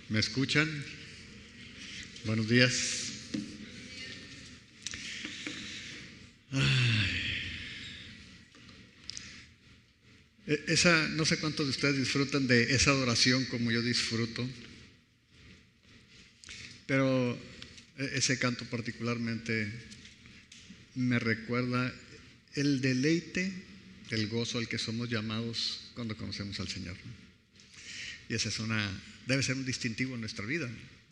¿Me escuchan? Buenos días. No sé cuántos de ustedes disfrutan de esa adoración como yo disfruto, pero ese canto particularmente me recuerda el deleite, el gozo al que somos llamados cuando conocemos al Señor. Y esa debe ser un distintivo en nuestra vida,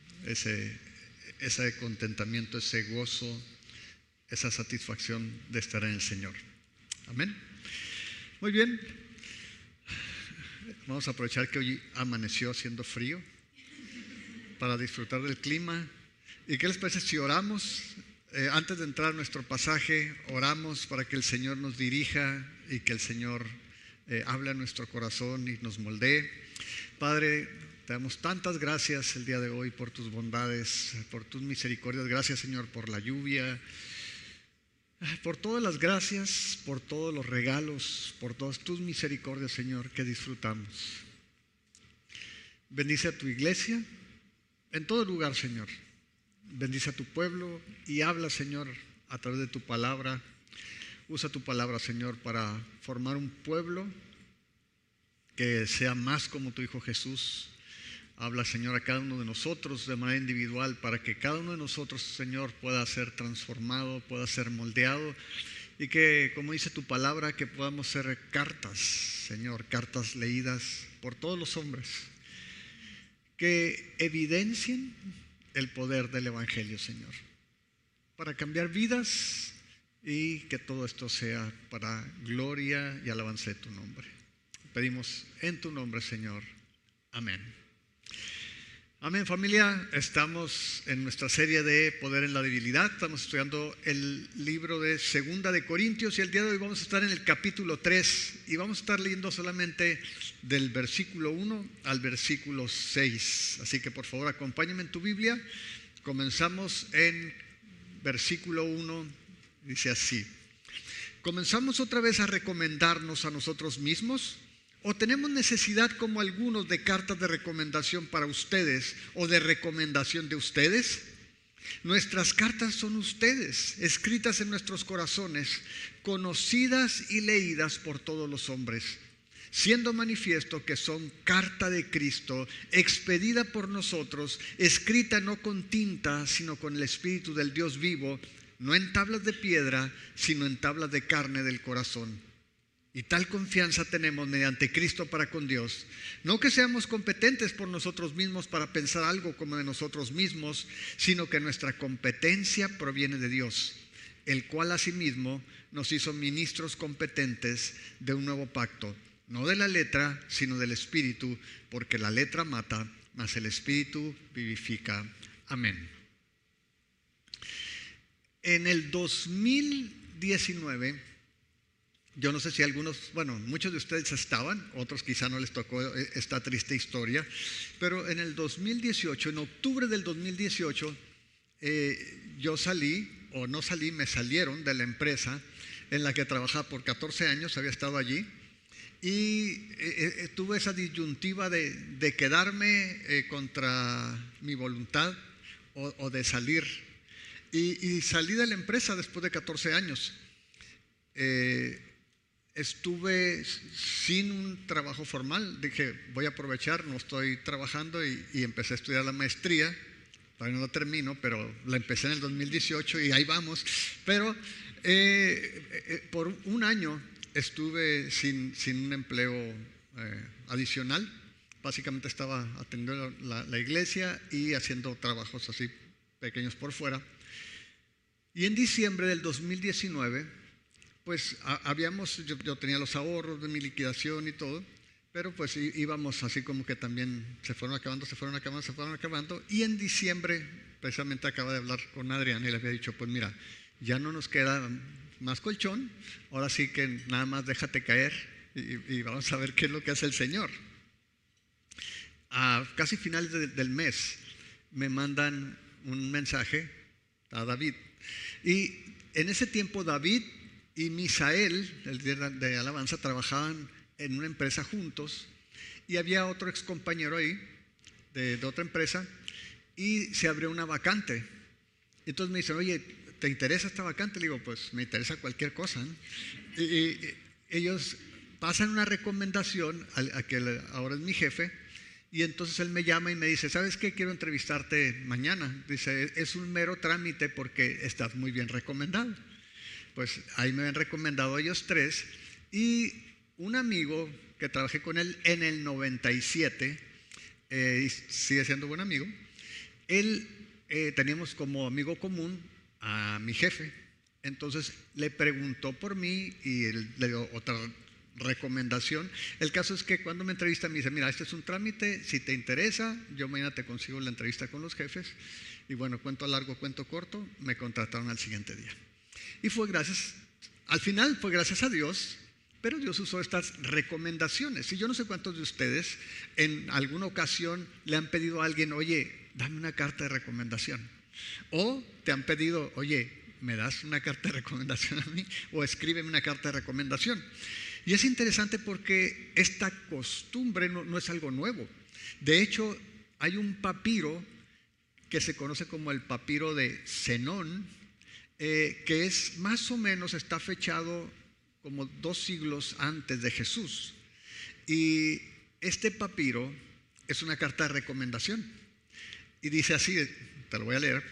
ese contentamiento, ese gozo, esa satisfacción de estar en el Señor. Amén. Muy bien. Vamos a aprovechar que hoy amaneció haciendo frío para disfrutar del clima. ¿Y qué les parece si oramos? Antes de entrar a nuestro pasaje, oramos para que el Señor nos dirija y que el Señor hable a nuestro corazón y nos moldee. Padre, te damos tantas gracias el día de hoy por tus bondades, por tus misericordias. Gracias, Señor, por la lluvia, por todas las gracias, por todos los regalos, por todas tus misericordias, Señor, que disfrutamos. Bendice a tu iglesia en todo lugar, Señor. Bendice a tu pueblo y habla, Señor, a través de tu palabra. Usa tu palabra, Señor, para formar un pueblo que sea más como tu Hijo Jesús. Habla, Señor, a cada uno de nosotros de manera individual para que cada uno de nosotros, Señor, pueda ser transformado, pueda ser moldeado y que, como dice tu palabra, que podamos ser cartas, Señor, cartas leídas por todos los hombres que evidencien el poder del Evangelio, Señor, para cambiar vidas y que todo esto sea para gloria y alabanza de tu nombre. Pedimos en tu nombre, Señor. Amén. Amén, familia. Estamos en nuestra serie de Poder en la Debilidad. Estamos estudiando el libro de Segunda de Corintios y el día de hoy vamos a estar en el capítulo 3 y vamos a estar leyendo solamente del versículo 1 al versículo 6. Así que por favor acompáñenme en tu Biblia. Comenzamos en versículo 1, dice así: ¿comenzamos otra vez a recomendarnos a nosotros mismos? ¿O tenemos necesidad, como algunos, de cartas de recomendación para ustedes o de recomendación de ustedes? Nuestras cartas son ustedes, escritas en nuestros corazones, conocidas y leídas por todos los hombres, siendo manifiesto que son carta de Cristo, expedida por nosotros, escrita no con tinta, sino con el Espíritu del Dios vivo, no en tablas de piedra, sino en tablas de carne del corazón. Y tal confianza tenemos mediante Cristo para con Dios. No que seamos competentes por nosotros mismos para pensar algo como de nosotros mismos, sino que nuestra competencia proviene de Dios, el cual asimismo nos hizo ministros competentes de un nuevo pacto, no de la letra, sino del Espíritu, porque la letra mata, mas el Espíritu vivifica. Amén. En el 2019... yo no sé si muchos de ustedes estaban, otros quizá no les tocó esta triste historia, pero en el 2018, en octubre del 2018, yo me salieron de la empresa en la que trabajaba por 14 años, había estado allí, y tuve esa disyuntiva de quedarme contra mi voluntad o de salir, y salí de la empresa después de 14 años. Estuve sin un trabajo formal. Dije, voy a aprovechar, no estoy trabajando y empecé a estudiar la maestría. Todavía no la termino, pero la empecé en el 2018 y ahí vamos. Pero por un año estuve sin un empleo adicional. Básicamente estaba atendiendo la iglesia y haciendo trabajos así pequeños por fuera. Y en diciembre del 2019... pues yo tenía los ahorros de mi liquidación y todo, pero pues íbamos así como que también se fueron acabando. Y en diciembre, precisamente acaba de hablar con Adrián y le había dicho, pues mira, ya no nos queda más colchón, ahora sí que nada más déjate caer y vamos a ver qué es lo que hace el Señor. A casi finales del mes me mandan un mensaje a David, y en ese tiempo David y Misael, el líder de alabanza, trabajaban en una empresa juntos y había otro excompañero ahí de otra empresa y se abrió una vacante. Entonces me dicen, oye, ¿te interesa esta vacante? Le digo, pues me interesa cualquier cosa, ¿no? Y ellos pasan una recomendación a que ahora es mi jefe, y entonces él me llama y me dice, ¿sabes qué? Quiero entrevistarte mañana. Dice, es un mero trámite porque estás muy bien recomendado. Pues ahí me habían recomendado ellos tres, y un amigo que trabajé con él en el 97, y sigue siendo buen amigo, él teníamos como amigo común a mi jefe. Entonces le preguntó por mí y él le dio otra recomendación. El caso es que cuando me entrevista me dice, mira, este es un trámite, si te interesa, yo mañana te consigo la entrevista con los jefes. Y bueno, cuento largo, cuento corto, me contrataron al siguiente día. Y al final fue gracias a Dios, pero Dios usó estas recomendaciones. Y yo no sé cuántos de ustedes en alguna ocasión le han pedido a alguien, oye, dame una carta de recomendación. O te han pedido, oye, ¿me das una carta de recomendación a mí? O escríbeme una carta de recomendación. Y es interesante porque esta costumbre no es algo nuevo. De hecho, hay un papiro que se conoce como el papiro de Zenón, que es más o menos, está fechado como 2 siglos antes de Jesús. Y este papiro es una carta de recomendación. Y dice así, te lo voy a leer: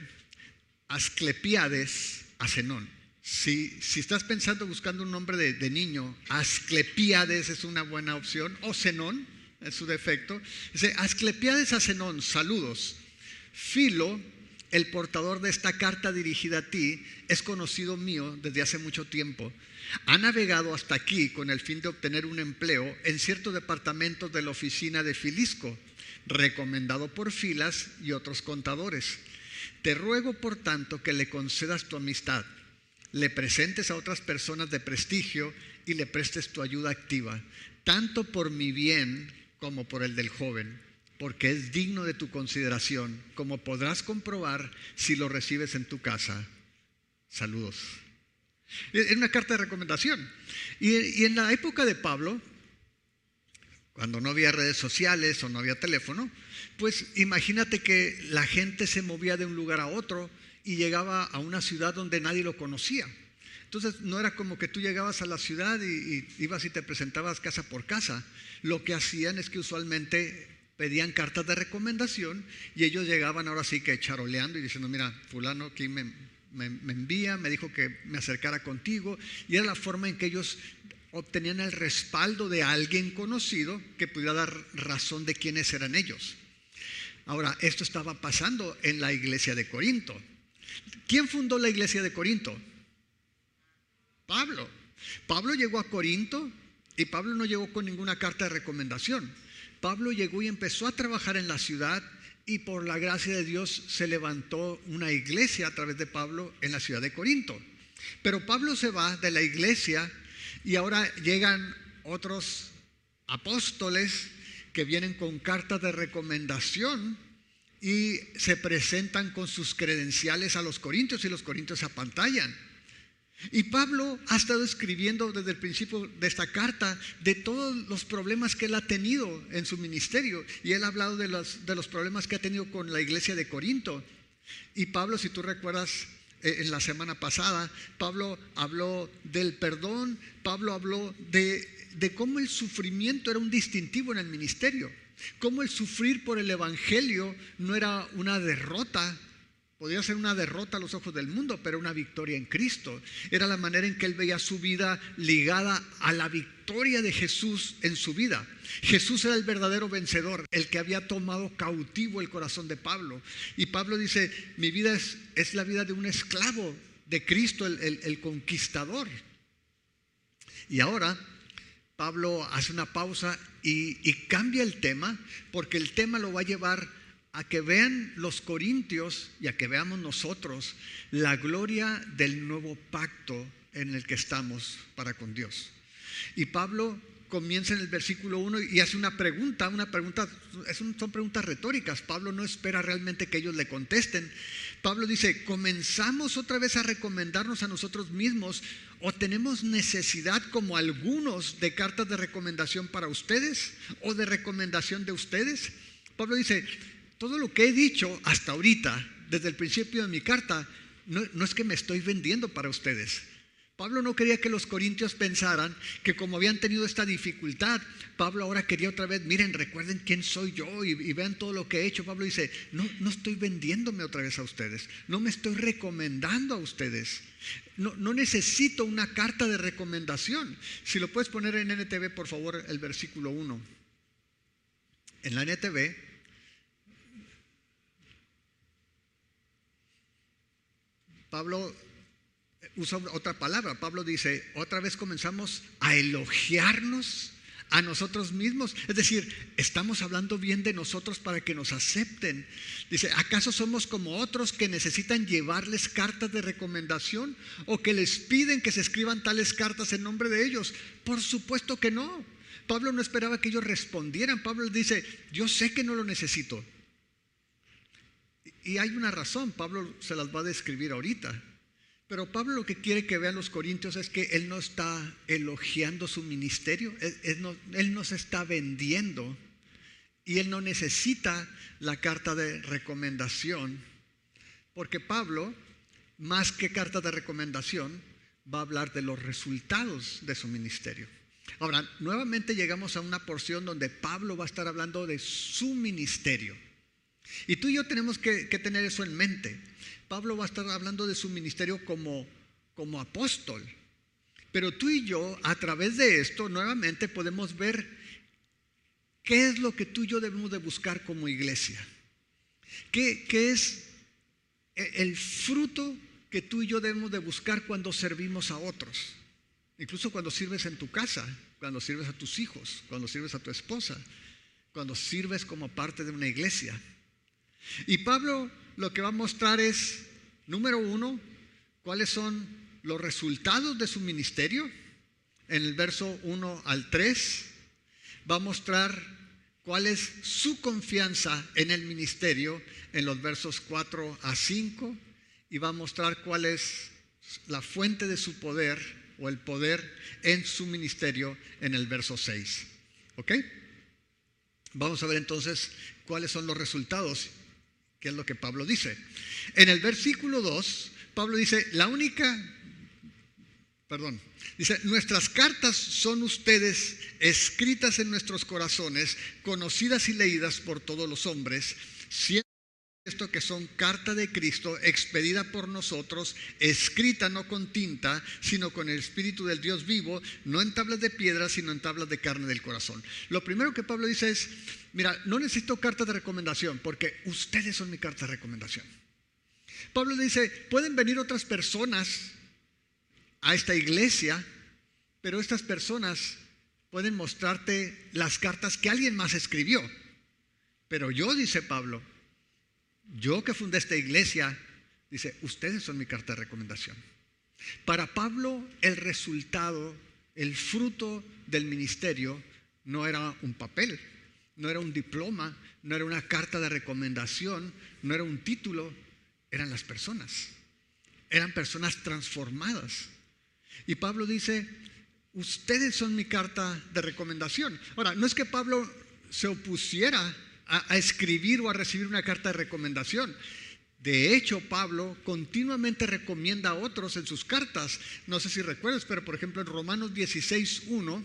Asclepíades a Zenón. Si estás pensando, buscando un nombre de niño, Asclepíades es una buena opción, o Zenón, en su defecto. Dice, Asclepíades a Zenón, saludos. Filo, el portador de esta carta dirigida a ti, es conocido mío desde hace mucho tiempo. Ha navegado hasta aquí con el fin de obtener un empleo en ciertos departamentos de la oficina de Filisco, recomendado por Filas y otros contadores. Te ruego, por tanto, que le concedas tu amistad, le presentes a otras personas de prestigio y le prestes tu ayuda activa, tanto por mi bien como por el del joven, porque es digno de tu consideración, como podrás comprobar si lo recibes en tu casa. Saludos. Es una carta de recomendación. Y en la época de Pablo, cuando no había redes sociales o no había teléfono, pues imagínate que la gente se movía de un lugar a otro y llegaba a una ciudad donde nadie lo conocía. Entonces no era como que tú llegabas a la ciudad y ibas y te presentabas casa por casa. Lo que hacían es que usualmente pedían cartas de recomendación y ellos llegaban ahora sí que charoleando y diciendo, mira, fulano aquí me envía, me dijo que me acercara contigo, y era la forma en que ellos obtenían el respaldo de alguien conocido que pudiera dar razón de quiénes eran ellos. Ahora, esto estaba pasando en la iglesia de Corinto. ¿Quién fundó la iglesia de Corinto? Pablo. Pablo llegó a Corinto y Pablo no llegó con ninguna carta de recomendación. Pablo llegó y empezó a trabajar en la ciudad, y por la gracia de Dios se levantó una iglesia a través de Pablo en la ciudad de Corinto. Pero Pablo se va de la iglesia y ahora llegan otros apóstoles que vienen con cartas de recomendación y se presentan con sus credenciales a los corintios, y los corintios se apantallan. Y Pablo ha estado escribiendo desde el principio de esta carta de todos los problemas que él ha tenido en su ministerio, y él ha hablado de los problemas que ha tenido con la iglesia de Corinto. Y Pablo, si tú recuerdas, en la semana pasada, Pablo habló del perdón. Pablo habló de cómo el sufrimiento era un distintivo en el ministerio, cómo el sufrir por el evangelio no era una derrota. Podía ser una derrota a los ojos del mundo, pero una victoria en Cristo. Era la manera en que él veía su vida ligada a la victoria de Jesús en su vida. Jesús era el verdadero vencedor, el que había tomado cautivo el corazón de Pablo. Y Pablo dice, mi vida es la vida de un esclavo de Cristo, el conquistador. Y ahora Pablo hace una pausa y cambia el tema, porque el tema lo va a llevar a que vean los corintios y a que veamos nosotros la gloria del nuevo pacto en el que estamos para con Dios. Y Pablo comienza en el versículo 1 y hace una pregunta, son preguntas retóricas. Pablo no espera realmente que ellos le contesten. Pablo dice, ¿comenzamos otra vez a recomendarnos a nosotros mismos, o tenemos necesidad, como algunos, de cartas de recomendación para ustedes o de recomendación de ustedes? Pablo dice, todo lo que he dicho hasta ahorita, desde el principio de mi carta, no es que me estoy vendiendo para ustedes. Pablo no quería que los corintios pensaran que como habían tenido esta dificultad, Pablo ahora quería otra vez, miren, recuerden quién soy yo y vean todo lo que he hecho. Pablo dice, no estoy vendiéndome otra vez a ustedes, no me estoy recomendando a ustedes, no necesito una carta de recomendación. Si lo puedes poner en NTV, por favor, el versículo 1. En la NTV, Pablo usa otra palabra. Pablo dice, otra vez comenzamos a elogiarnos a nosotros mismos. Es decir, estamos hablando bien de nosotros para que nos acepten. Dice, ¿acaso somos como otros que necesitan llevarles cartas de recomendación o que les piden que se escriban tales cartas en nombre de ellos? Por supuesto que no. Pablo no esperaba que ellos respondieran. Pablo les dice, yo sé que no lo necesito. Y hay una razón, Pablo se las va a describir ahorita. Pero Pablo lo que quiere que vean los corintios es que él no está elogiando su ministerio, él no se está vendiendo y él no necesita la carta de recomendación, porque Pablo, más que carta de recomendación, va a hablar de los resultados de su ministerio. Ahora, nuevamente llegamos a una porción donde Pablo va a estar hablando de su ministerio. Y tú y yo tenemos que tener eso en mente. Pablo va a estar hablando de su ministerio como apóstol. Pero tú y yo, a través de esto, nuevamente podemos ver qué es lo que tú y yo debemos de buscar como iglesia. ¿Qué es el fruto que tú y yo debemos de buscar cuando servimos a otros? Incluso cuando sirves en tu casa, cuando sirves a tus hijos, cuando sirves a tu esposa, cuando sirves como parte de una iglesia. Y Pablo lo que va a mostrar es, número 1, cuáles son los resultados de su ministerio. En el verso 1 al 3 va a mostrar cuál es su confianza en el ministerio en los versos 4 a 5 y va a mostrar cuál es la fuente de su poder o el poder en su ministerio en el verso 6. ¿Ok? Vamos a ver entonces cuáles son los resultados. ¿Qué es lo que Pablo dice? En el versículo 2, Pablo dice, dice, nuestras cartas son ustedes escritas en nuestros corazones, conocidas y leídas por todos los hombres, siendo esto que son carta de Cristo, expedida por nosotros, escrita no con tinta, sino con el Espíritu del Dios vivo, no en tablas de piedra, sino en tablas de carne del corazón. Lo primero que Pablo dice es, mira, no necesito cartas de recomendación, porque ustedes son mi carta de recomendación. Pablo dice, pueden venir otras personas a esta iglesia, pero estas personas pueden mostrarte las cartas que alguien más escribió. Pero yo, dice Pablo, yo que fundé esta iglesia, dice, ustedes son mi carta de recomendación. Para Pablo, el resultado, el fruto del ministerio no era un papel, no era un diploma, no era una carta de recomendación, no era un título, eran las personas. Eran personas transformadas. Y Pablo dice, ustedes son mi carta de recomendación. Ahora, no es que Pablo se opusiera a escribir o a recibir una carta de recomendación. De hecho, Pablo continuamente recomienda a otros en sus cartas. No sé si recuerdas, pero por ejemplo en Romanos 16:1,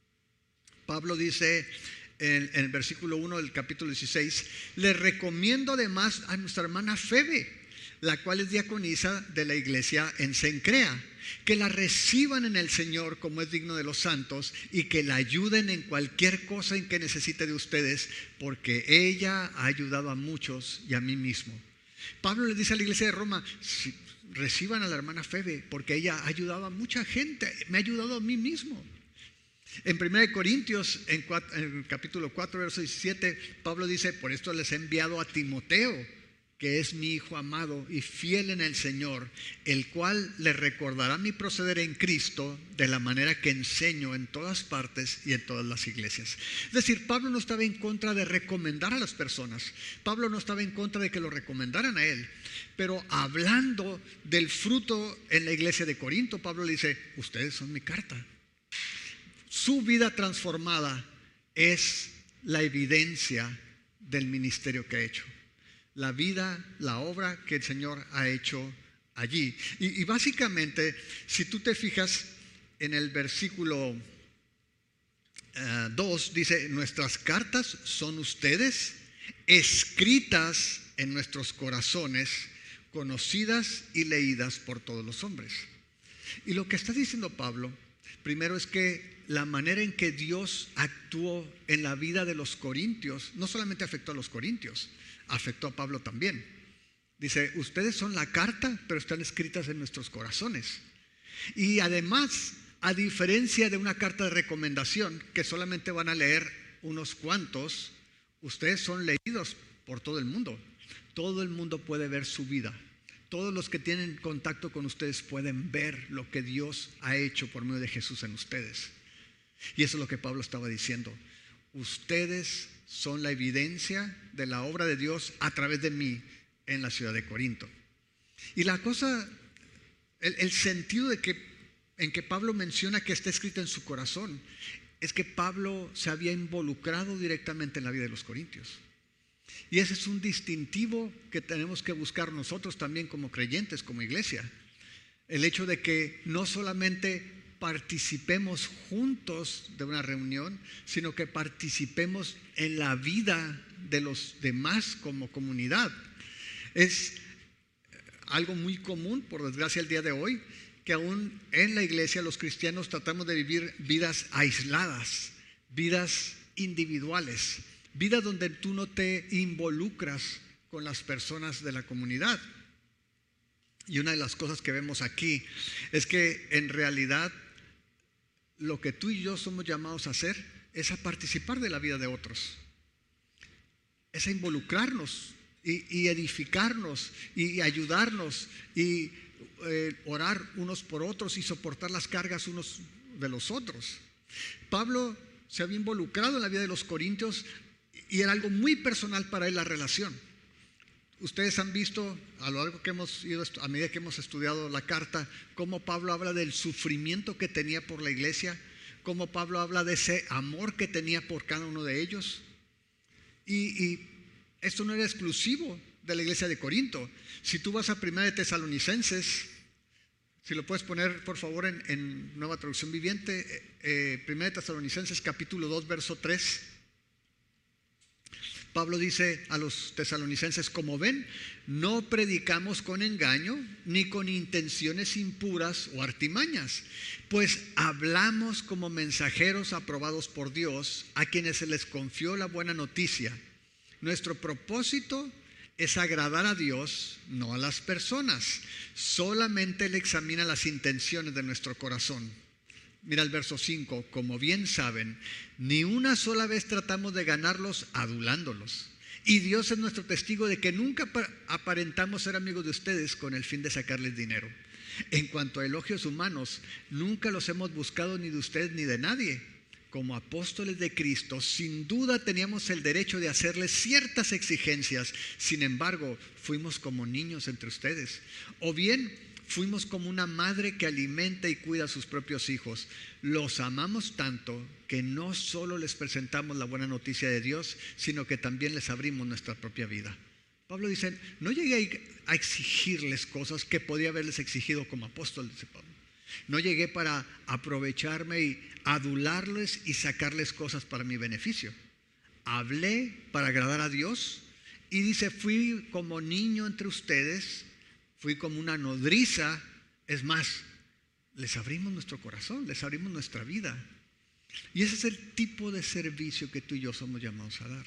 Pablo dice en el versículo 1 del capítulo 16, le recomiendo además a nuestra hermana Febe, la cual es diaconisa de la iglesia en Cencrea, que la reciban en el Señor como es digno de los santos y que la ayuden en cualquier cosa en que necesite de ustedes, porque ella ha ayudado a muchos y a mí mismo. Pablo le dice a la iglesia de Roma, reciban a la hermana Febe, porque ella ha ayudado a mucha gente, me ha ayudado a mí mismo. En 1 Corintios, en el capítulo 4, verso 17, Pablo dice, por esto les he enviado a Timoteo, que es mi hijo amado y fiel en el Señor, el cual le recordará mi proceder en Cristo de la manera que enseño en todas partes y en todas las iglesias. Es decir, Pablo no estaba en contra de recomendar a las personas. Pablo no estaba en contra de que lo recomendaran a él. Pero hablando del fruto en la iglesia de Corinto, Pablo le dice, ustedes son mi carta. Su vida transformada es la evidencia del ministerio que ha hecho. La vida, la obra que el Señor ha hecho allí. Y básicamente, si tú te fijas en el versículo 2, dice: nuestras cartas son ustedes, escritas en nuestros corazones, conocidas y leídas por todos los hombres. Y lo que está diciendo Pablo, primero, es que la manera en que Dios actuó en la vida de los corintios no solamente afectó a los corintios, afectó a Pablo también. Dice: ustedes son la carta, pero están escritas en nuestros corazones. Y además, a diferencia de una carta de recomendación que solamente van a leer unos cuantos, ustedes son leídos por todo el mundo. Todo el mundo puede ver su vida. Todos los que tienen contacto con ustedes pueden ver lo que Dios ha hecho por medio de Jesús en ustedes. Y eso es lo que Pablo estaba diciendo. Ustedes son la evidencia de la obra de Dios a través de mí en la ciudad de Corinto. Y la cosa, el sentido en que Pablo menciona que está escrito en su corazón, es que Pablo se había involucrado directamente en la vida de los corintios. Y ese es un distintivo que tenemos que buscar nosotros también como creyentes, como iglesia. El hecho de que no solamente participemos juntos de una reunión, sino que participemos en la vida de los demás como comunidad. Es algo muy común, por desgracia, el día de hoy, que aún en la iglesia los cristianos tratamos de vivir vidas aisladas, vidas individuales, vidas donde tú no te involucras con las personas de la comunidad. Y una de las cosas que vemos aquí es que en realidad lo que tú y yo somos llamados a hacer es a participar de la vida de otros, es a involucrarnos y edificarnos y ayudarnos y orar unos por otros y soportar las cargas unos de los otros. Pablo se había involucrado en la vida de los corintios y era algo muy personal para él la relación. Ustedes han visto a lo largo que hemos ido, a medida que hemos estudiado la carta, cómo Pablo habla del sufrimiento que tenía por la iglesia, cómo Pablo habla de ese amor que tenía por cada uno de ellos. Y esto no era exclusivo de la iglesia de Corinto. Si tú vas a 1 de Tesalonicenses, si lo puedes poner por favor en Nueva Traducción Viviente, 1 de Tesalonicenses capítulo 2 verso 3. Pablo dice a los tesalonicenses: como ven, no predicamos con engaño ni con intenciones impuras o artimañas, pues hablamos como mensajeros aprobados por Dios, a quienes se les confió la buena noticia. Nuestro propósito es agradar a Dios, no a las personas. Solamente Él examina las intenciones de nuestro corazón. Mira el verso 5: como bien saben, ni una sola vez tratamos de ganarlos adulándolos. Y Dios es nuestro testigo de que nunca aparentamos ser amigos de ustedes con el fin de sacarles dinero. En cuanto a elogios humanos, nunca los hemos buscado ni de ustedes ni de nadie. Como apóstoles de Cristo, sin duda teníamos el derecho de hacerles ciertas exigencias. Sin embargo, fuimos como niños entre ustedes. O bien, fuimos como una madre que alimenta y cuida a sus propios hijos. Los amamos tanto que no solo les presentamos la buena noticia de Dios, sino que también les abrimos nuestra propia vida. Pablo dice: no llegué a exigirles cosas que podía haberles exigido como apóstol, dice Pablo. No llegué para aprovecharme y adularles y sacarles cosas para mi beneficio. Hablé para agradar a Dios y dice: fui como niño entre ustedes, fui como una nodriza. Es más, les abrimos nuestro corazón, les abrimos nuestra vida. Y ese es el tipo de servicio que tú y yo somos llamados a dar.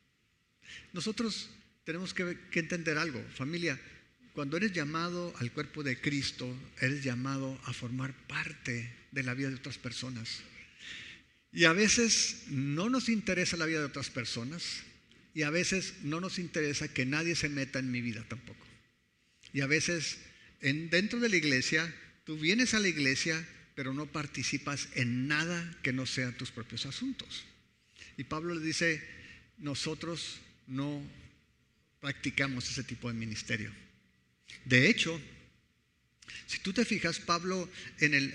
Nosotros tenemos que entender algo, familia. Cuando eres llamado al cuerpo de Cristo, eres llamado a formar parte de la vida de otras personas. Y a veces no nos interesa la vida de otras personas, y a veces no nos interesa que nadie se meta en mi vida tampoco. Y a veces dentro de la iglesia, tú vienes a la iglesia, pero no participas en nada que no sean tus propios asuntos. Y Pablo le dice: nosotros no practicamos ese tipo de ministerio. De hecho, si tú te fijas, Pablo en el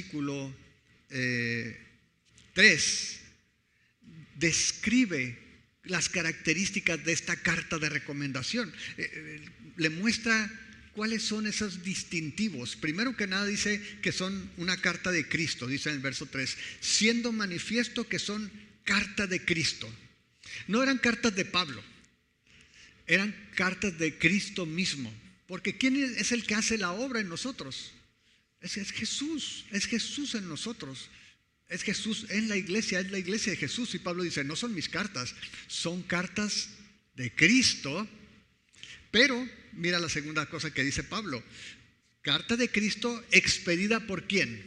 versículo 3 describe las características de esta carta de recomendación. Le muestra cuáles son esos distintivos. Primero que nada dice que son una carta de Cristo, dice en el verso 3, siendo manifiesto que son carta de Cristo. No eran cartas de Pablo, eran cartas de Cristo mismo. Porque ¿quién es el que hace la obra en nosotros? Es Jesús en nosotros. Es Jesús en la iglesia, es la iglesia de Jesús. Y Pablo dice, no son mis cartas, son cartas de Cristo. Pero mira la segunda cosa que dice Pablo. Carta de Cristo expedida ¿por quién?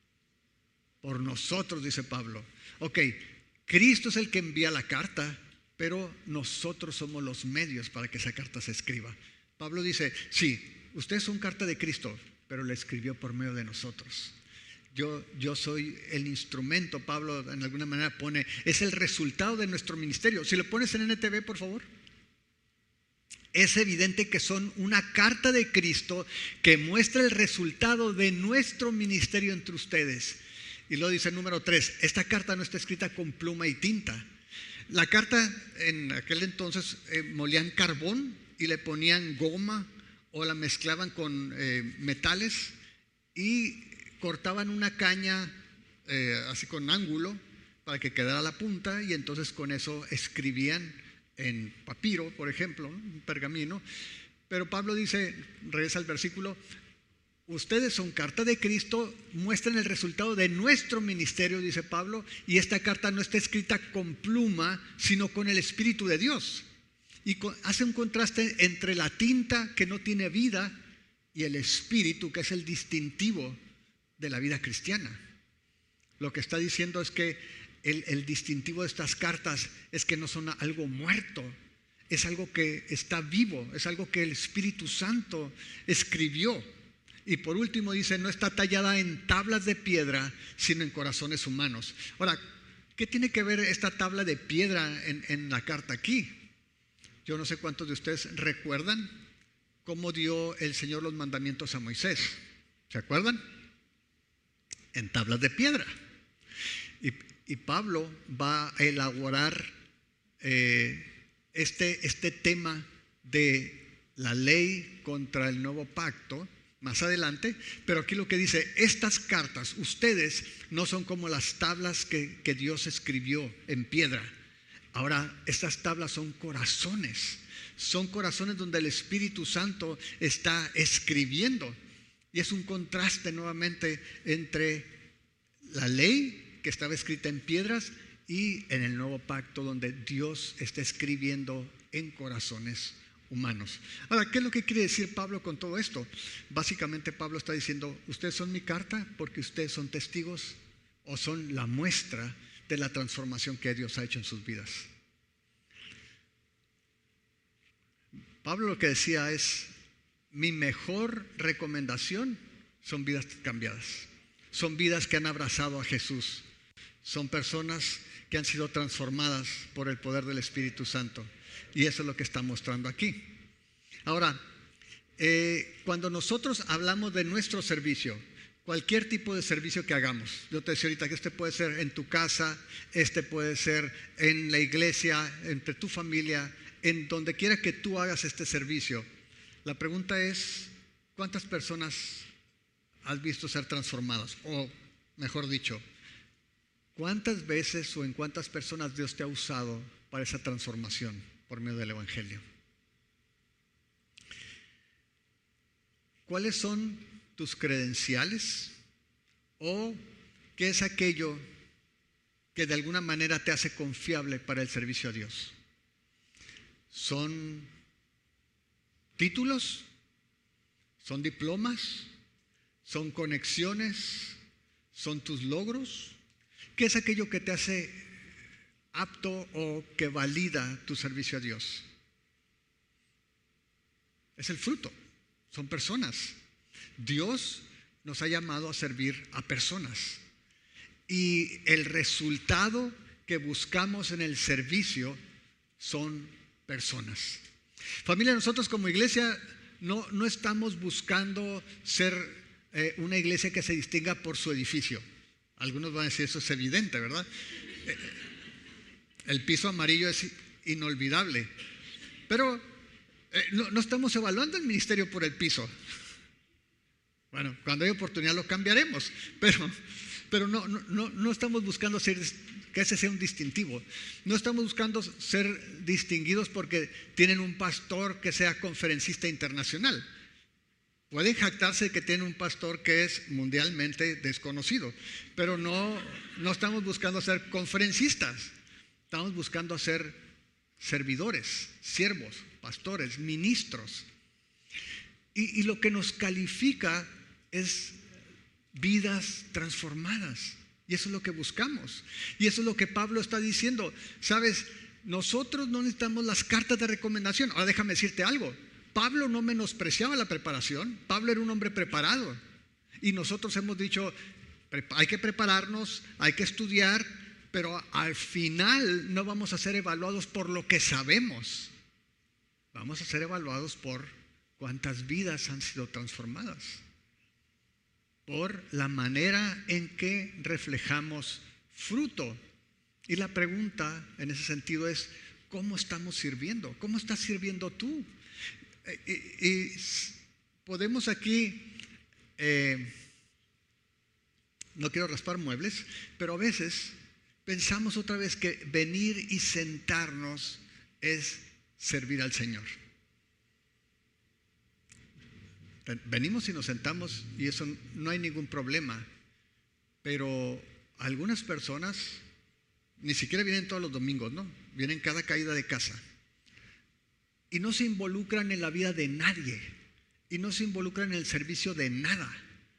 Por nosotros, dice Pablo. Ok, Cristo es el que envía la carta, pero nosotros somos los medios para que esa carta se escriba. Pablo dice, sí, ustedes son carta de Cristo, pero la escribió por medio de nosotros. Yo soy el instrumento. Pablo en alguna manera pone, es el resultado de nuestro ministerio. Si lo pones en NTV, por favor. Es evidente que son una carta de Cristo que muestra el resultado de nuestro ministerio entre ustedes. Y lo dice el número 3, esta carta no está escrita con pluma y tinta. La carta en aquel entonces molían carbón y le ponían goma o la mezclaban con metales y cortaban una caña así con ángulo para que quedara la punta, y entonces con eso escribían en papiro, por ejemplo, un pergamino. Pero Pablo dice, regresa al versículo, ustedes son carta de Cristo, muestran el resultado de nuestro ministerio, dice Pablo, y esta carta no está escrita con pluma, sino con el Espíritu de Dios. Y hace un contraste entre la tinta que no tiene vida y el Espíritu, que es el distintivo de la vida cristiana. Lo que está diciendo es que el distintivo de estas cartas es que no son algo muerto, es algo que está vivo, es algo que el Espíritu Santo escribió. Y por último dice, no está tallada en tablas de piedra, sino en corazones humanos. Ahora, ¿qué tiene que ver esta tabla de piedra en la carta aquí? Yo no sé cuántos de ustedes recuerdan cómo dio el Señor los mandamientos a Moisés. ¿Se acuerdan? En tablas de piedra. Y Pablo va a elaborar este tema de la ley contra el nuevo pacto más adelante, pero aquí lo que dice, estas cartas, ustedes no son como las tablas que Dios escribió en piedra. Ahora, estas tablas son corazones donde el Espíritu Santo está escribiendo. Y es un contraste nuevamente entre la ley que estaba escrita en piedras y en el nuevo pacto donde Dios está escribiendo en corazones humanos. Ahora, ¿qué es lo que quiere decir Pablo con todo esto? Básicamente Pablo está diciendo, ustedes son mi carta porque ustedes son testigos o son la muestra de la transformación que Dios ha hecho en sus vidas. Pablo lo que decía es, mi mejor recomendación son vidas cambiadas, son vidas que han abrazado a Jesús, son personas que han sido transformadas por el poder del Espíritu Santo, y eso es lo que está mostrando aquí. Ahora, cuando nosotros hablamos de nuestro servicio, cualquier tipo de servicio que hagamos, yo te decía ahorita que este puede ser en tu casa, este puede ser en la iglesia, entre tu familia, en donde quiera que tú hagas este servicio. La pregunta es, ¿cuántas personas has visto ser transformadas? O mejor dicho, ¿cuántas veces o en cuántas personas Dios te ha usado para esa transformación por medio del Evangelio? ¿Cuáles son tus credenciales? ¿O qué es aquello que de alguna manera te hace confiable para el servicio a Dios? ¿Son títulos? ¿Son diplomas? ¿Son conexiones? ¿Son tus logros? ¿Qué es aquello que te hace apto o que valida tu servicio a Dios? Es el fruto, son personas. Dios nos ha llamado a servir a personas. Y el resultado que buscamos en el servicio son personas. Familia, nosotros como iglesia no estamos buscando ser una iglesia que se distinga por su edificio. Algunos van a decir, eso es evidente, ¿verdad? El piso amarillo es inolvidable. Pero no estamos evaluando el ministerio por el piso. Bueno, cuando hay oportunidad lo cambiaremos, pero no estamos buscando que ese sea un distintivo. No estamos buscando ser distinguidos porque tienen un pastor que sea conferencista internacional. Pueden jactarse de que tienen un pastor que es mundialmente desconocido, pero no estamos buscando ser conferencistas. Estamos buscando ser servidores, siervos, pastores, ministros. Y lo que nos califica es vidas transformadas. Y eso es lo que buscamos. Y eso es lo que Pablo está diciendo. ¿Sabes? Nosotros no necesitamos las cartas de recomendación. Ahora déjame decirte algo. Pablo no menospreciaba la preparación. Pablo era un hombre preparado. Y nosotros hemos dicho, hay que prepararnos, hay que estudiar, pero al final no vamos a ser evaluados por lo que sabemos. Vamos a ser evaluados por cuántas vidas han sido transformadas, por la manera en que reflejamos fruto. Y la pregunta en ese sentido es, ¿cómo estamos sirviendo? ¿Cómo estás sirviendo tú? Y podemos aquí, no quiero raspar muebles, pero a veces pensamos otra vez que venir y sentarnos es servir al Señor. Venimos y nos sentamos y eso no hay ningún problema, pero algunas personas ni siquiera vienen todos los domingos, ¿no? Vienen cada caída de casa y no se involucran en la vida de nadie y no se involucran en el servicio de nada.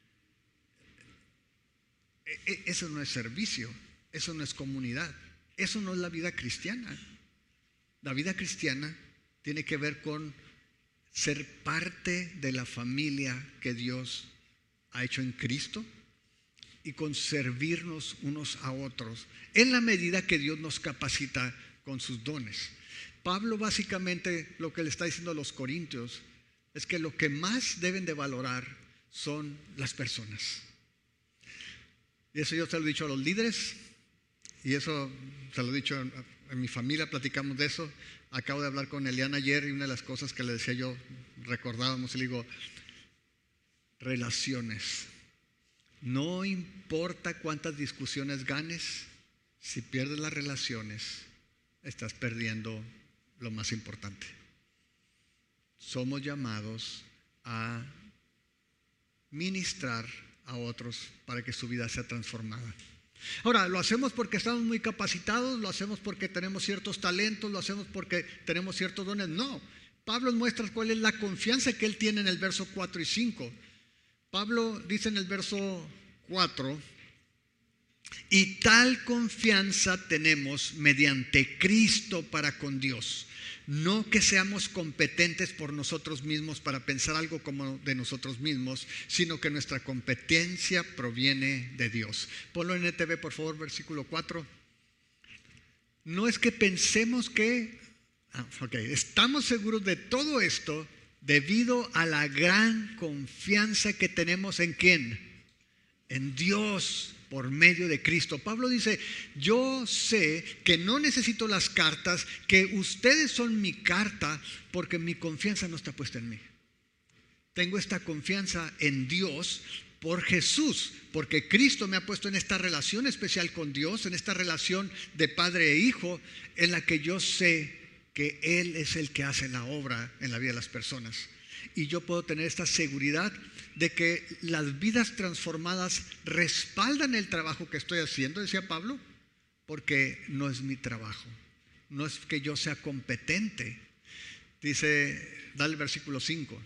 Eso no es servicio, eso no es comunidad, eso no es la vida cristiana. La vida cristiana tiene que ver con ser parte de la familia que Dios ha hecho en Cristo y con servirnos unos a otros en la medida que Dios nos capacita con sus dones. Pablo básicamente lo que le está diciendo a los corintios es que lo que más deben de valorar son las personas. Y eso yo se lo he dicho a los líderes y eso se lo he dicho en mi familia, platicamos de eso. Acabo de hablar con Eliana ayer y una de las cosas que le decía yo, recordábamos, y le digo, relaciones. No importa cuántas discusiones ganes, si pierdes las relaciones, estás perdiendo lo más importante. Somos llamados a ministrar a otros para que su vida sea transformada. Ahora, ¿lo hacemos porque estamos muy capacitados? ¿Lo hacemos porque tenemos ciertos talentos? ¿Lo hacemos porque tenemos ciertos dones? No. Pablo muestra cuál es la confianza que él tiene en el verso 4 y 5. Pablo dice en el verso 4, y tal confianza tenemos mediante Cristo para con Dios. No que seamos competentes por nosotros mismos para pensar algo como de nosotros mismos, sino que nuestra competencia proviene de Dios. Ponlo en NTV, por favor, versículo 4. No es que pensemos que, estamos seguros de todo esto debido a la gran confianza que tenemos en ¿quién? En Dios. Por medio de Cristo. Pablo dice, yo sé que no necesito las cartas, que ustedes son mi carta, porque mi confianza no está puesta en mí. Tengo esta confianza en Dios por Jesús, porque Cristo me ha puesto en esta relación especial con Dios, en esta relación de padre e hijo, en la que yo sé que Él es el que hace la obra en la vida de las personas. Y yo puedo tener esta seguridad de que las vidas transformadas respaldan el trabajo que estoy haciendo, decía Pablo, porque no es mi trabajo, no es que yo sea competente. Dice, dale el versículo 5.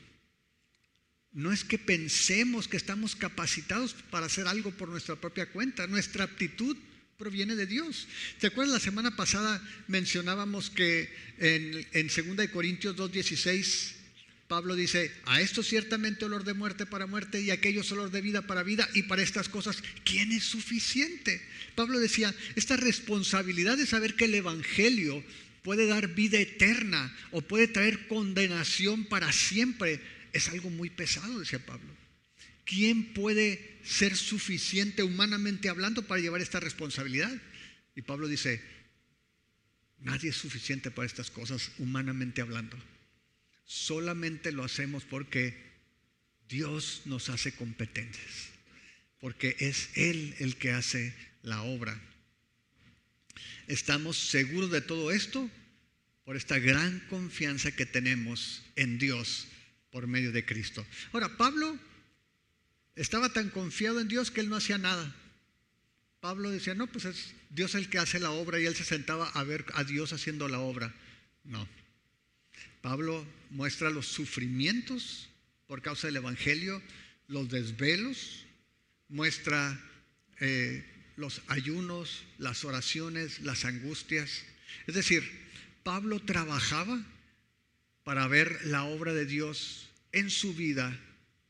No es que pensemos que estamos capacitados para hacer algo por nuestra propia cuenta, nuestra aptitud proviene de Dios. ¿Te acuerdas? La semana pasada mencionábamos que en 2 Corintios 2:16 Pablo dice, a esto ciertamente olor de muerte para muerte y a aquellos olor de vida para vida, y para estas cosas, ¿quién es suficiente? Pablo decía, esta responsabilidad de saber que el evangelio puede dar vida eterna o puede traer condenación para siempre, es algo muy pesado, decía Pablo. ¿Quién puede ser suficiente humanamente hablando para llevar esta responsabilidad? Y Pablo dice, Nadie es suficiente para estas cosas, humanamente hablando. Solamente lo hacemos porque Dios nos hace competentes, porque es Él el que hace la obra. Estamos seguros de todo esto por esta gran confianza que tenemos en Dios por medio de Cristo. Ahora, Pablo estaba tan confiado en Dios que él no hacía nada. Pablo decía, no, pues es Dios el que hace la obra, y él se sentaba a ver a Dios haciendo la obra. No. Pablo muestra los sufrimientos por causa del Evangelio, los desvelos, muestra los ayunos, las oraciones, las angustias. Es decir, Pablo trabajaba para ver la obra de Dios en su vida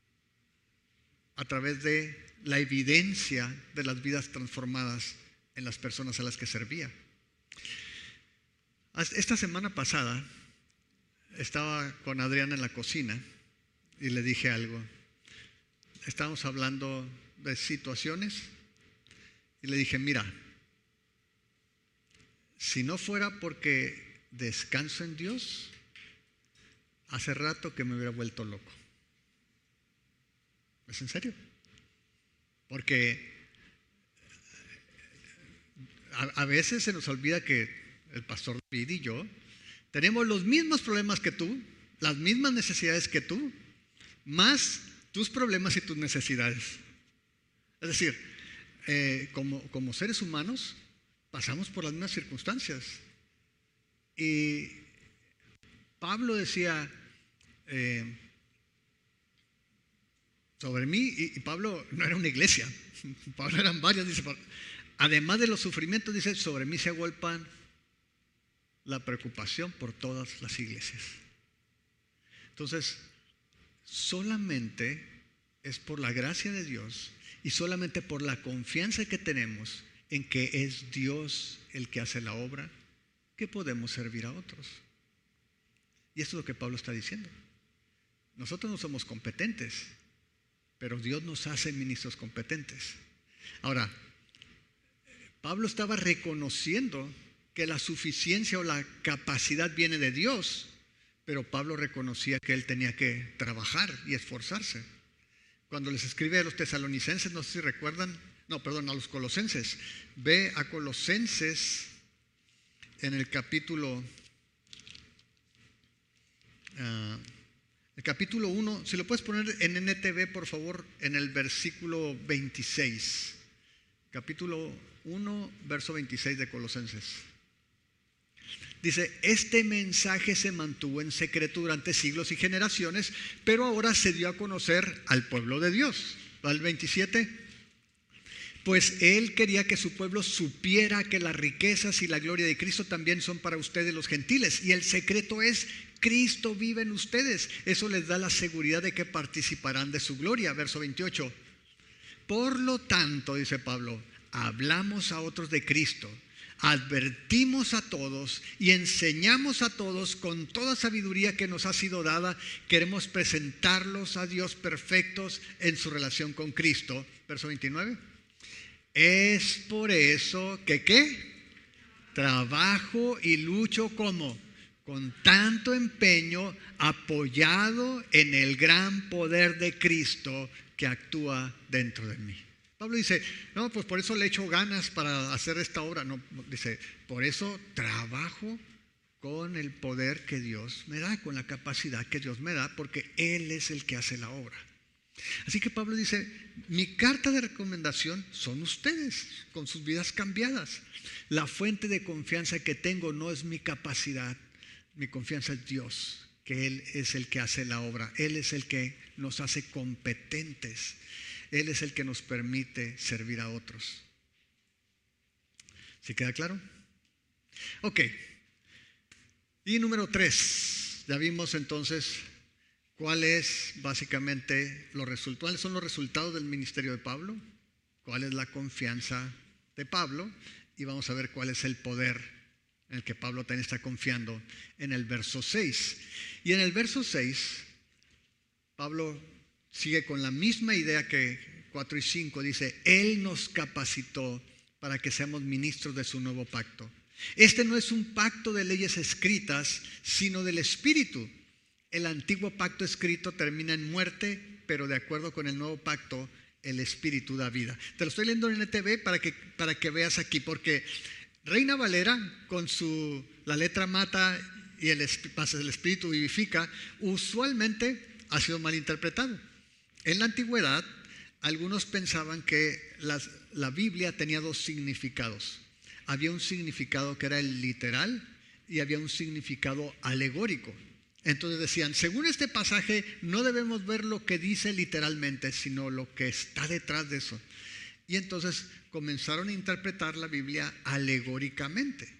a través de la evidencia de las vidas transformadas en las personas a las que servía. Esta semana pasada estaba con Adriana en la cocina y le dije algo. Estábamos hablando de situaciones y le dije, mira, si no fuera porque descanso en Dios, hace rato que me hubiera vuelto loco. ¿Es en serio? Porque a veces se nos olvida que el pastor David y yo tenemos los mismos problemas que tú, las mismas necesidades que tú, más tus problemas y tus necesidades. Es decir, como seres humanos pasamos por las mismas circunstancias. Y Pablo decía sobre mí, y Pablo no era una iglesia, Pablo eran varias, dice, además de los sufrimientos, dice, sobre mí se agolpan la preocupación por todas las iglesias. Entonces, solamente es por la gracia de Dios y solamente por la confianza que tenemos en que es Dios el que hace la obra, que podemos servir a otros. Y esto es lo que Pablo está diciendo. Nosotros no somos competentes, pero Dios nos hace ministros competentes. Ahora, Pablo estaba reconociendo que la suficiencia o la capacidad viene de Dios, pero Pablo reconocía que él tenía que trabajar y esforzarse. Cuando les escribe a los tesalonicenses, no sé si recuerdan, a los colosenses. Ve a Colosenses en el capítulo 1, si lo puedes poner en NTV, por favor, en el versículo 26. Capítulo 1, verso 26 de Colosenses. Dice, este mensaje se mantuvo en secreto durante siglos y generaciones, pero ahora se dio a conocer al pueblo de Dios. Al 27, pues Él quería que su pueblo supiera que las riquezas y la gloria de Cristo también son para ustedes los gentiles. Y el secreto es, Cristo vive en ustedes. Eso les da la seguridad de que participarán de su gloria. Verso 28. Por lo tanto, dice Pablo, hablamos a otros de Cristo, advertimos a todos y enseñamos a todos con toda sabiduría que nos ha sido dada. Queremos presentarlos a Dios perfectos en su relación con Cristo. Verso 29. Es por eso que ¿qué? Trabajo y lucho como con tanto empeño, apoyado en el gran poder de Cristo que actúa dentro de mí. Pablo dice, no, pues por eso le echo ganas para hacer esta obra. No, dice, por eso trabajo con el poder que Dios me da, con la capacidad que Dios me da, porque Él es el que hace la obra. Así que Pablo dice, mi carta de recomendación son ustedes, con sus vidas cambiadas. La fuente de confianza que tengo no es mi capacidad, mi confianza es Dios, que Él es el que hace la obra. Él es el que nos hace competentes. Él es el que nos permite servir a otros. ¿Sí queda claro? Ok. Y número 3. Ya vimos entonces cuál es básicamente cuáles son los resultados del ministerio de Pablo, cuál es la confianza de Pablo, y vamos a ver cuál es el poder en el que Pablo también está confiando en el verso 6. Y en el verso 6, Pablo sigue con la misma idea que 4 y 5. Dice, Él nos capacitó para que seamos ministros de su nuevo pacto, Este no es un pacto de leyes escritas, sino del Espíritu. El antiguo pacto escrito termina en muerte, pero de acuerdo con el nuevo pacto, el Espíritu da vida. Te lo estoy leyendo en NTV para que veas aquí, porque Reina Valera, con la letra mata y el Espíritu vivifica, usualmente ha sido mal interpretado. En la antigüedad, algunos pensaban que la Biblia tenía dos significados. Había un significado que era el literal y había un significado alegórico. Entonces decían, según este pasaje no debemos ver lo que dice literalmente, sino lo que está detrás de eso. Y entonces comenzaron a interpretar la Biblia alegóricamente.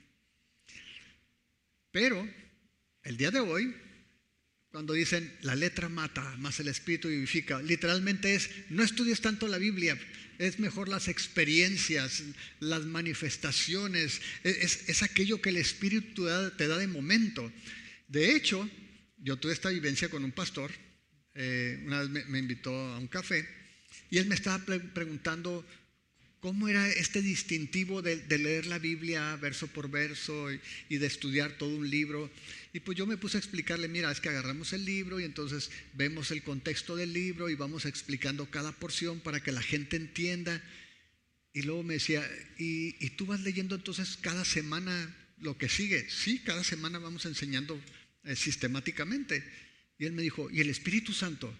Pero el día de hoy, cuando dicen la letra mata, más el Espíritu vivifica, literalmente es, no estudies tanto la Biblia, es mejor las experiencias, las manifestaciones, es aquello que el Espíritu te da de momento. De hecho, yo tuve esta vivencia con un pastor, una vez me invitó a un café y él me estaba preguntando cómo era este distintivo de leer la Biblia verso por verso y de estudiar todo un libro. Y pues yo me puse a explicarle, mira, es que agarramos el libro y entonces vemos el contexto del libro y vamos explicando cada porción para que la gente entienda. Y luego me decía, ¿y tú vas leyendo entonces cada semana lo que sigue? Sí, cada semana vamos enseñando sistemáticamente. Y él me dijo, ¿y el Espíritu Santo?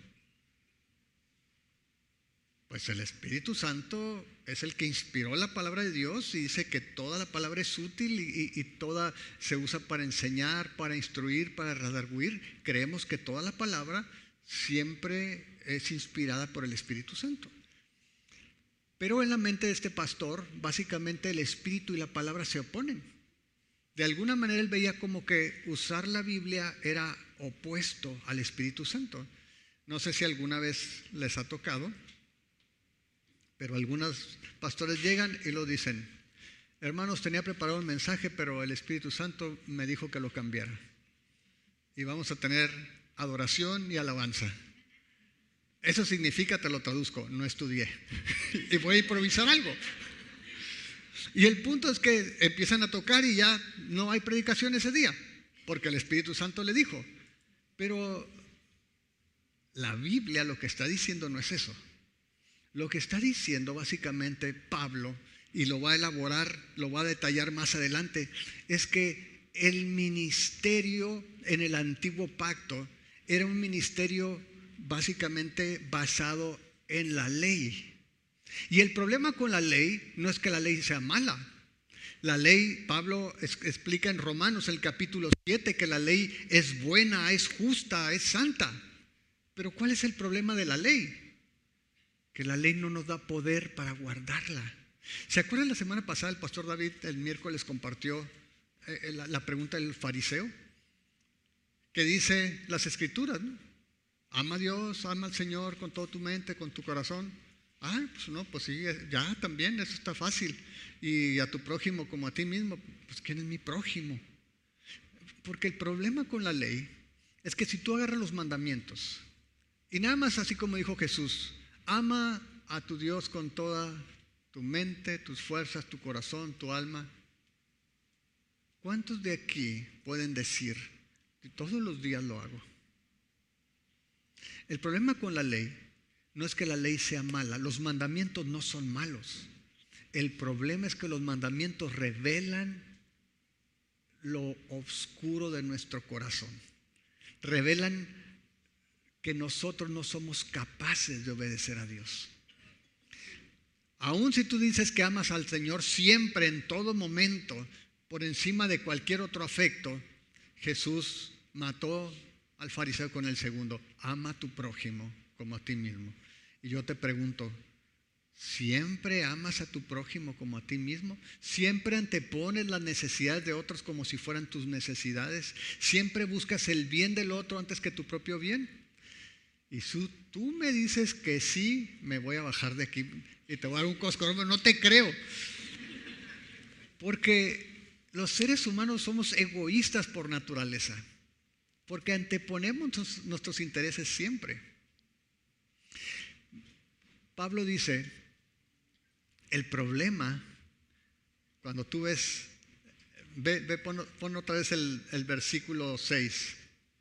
Pues el Espíritu Santo es el que inspiró la palabra de Dios y dice que toda la palabra es útil y toda se usa para enseñar, para instruir, para redarguir. Creemos que toda la palabra siempre es inspirada por el Espíritu Santo. Pero en la mente de este pastor, básicamente el Espíritu y la palabra se oponen. De alguna manera él veía como que usar la Biblia era opuesto al Espíritu Santo. No sé si alguna vez les ha tocado, pero algunos pastores llegan y lo dicen, hermanos, tenía preparado un mensaje, pero el Espíritu Santo me dijo que lo cambiara. Y vamos a tener adoración y alabanza. Eso significa, te lo traduzco, no estudié. Y voy a improvisar algo. Y el punto es que empiezan a tocar y ya no hay predicación ese día, porque el Espíritu Santo le dijo. Pero la Biblia lo que está diciendo no es eso. Lo que está diciendo básicamente Pablo, y lo va a elaborar, lo va a detallar más adelante, es que el ministerio en el antiguo pacto era un ministerio básicamente basado en la ley. Y el problema con la ley no es que la ley sea mala. La ley, Pablo explica en Romanos el capítulo 7 que la ley es buena, es justa, es santa. Pero ¿cuál es el problema de la ley? Que la ley no nos da poder para guardarla. ¿Se acuerdan la semana pasada el pastor David el miércoles compartió la pregunta del fariseo? Que dice las escrituras, ¿no? Ama a Dios, ama al Señor con toda tu mente, con tu corazón. Ah, pues no, pues sí, ya también, eso está fácil. Y a tu prójimo como a ti mismo, pues ¿quién es mi prójimo? Porque el problema con la ley es que si tú agarras los mandamientos y nada más así como dijo Jesús, ama a tu Dios con toda tu mente, tus fuerzas, tu corazón, tu alma. ¿Cuántos de aquí pueden decir que todos los días lo hago? El problema con la ley no es que la ley sea mala, los mandamientos no son malos. El problema es que los mandamientos revelan lo oscuro de nuestro corazón. Revelan que nosotros no somos capaces de obedecer a Dios. Aun si tú dices que amas al Señor siempre, en todo momento, por encima de cualquier otro afecto, Jesús mató al fariseo con el segundo: ama a tu prójimo como a ti mismo. Y yo te pregunto, ¿siempre amas a tu prójimo como a ti mismo? ¿Siempre antepones las necesidades de otros como si fueran tus necesidades? ¿Siempre buscas el bien del otro antes que tu propio bien? Y si tú me dices que sí, me voy a bajar de aquí y te voy a dar un coscorrón, no te creo. Porque los seres humanos somos egoístas por naturaleza, porque anteponemos nuestros intereses siempre. Pablo dice, el problema, cuando tú ves Pon otra vez el versículo 6.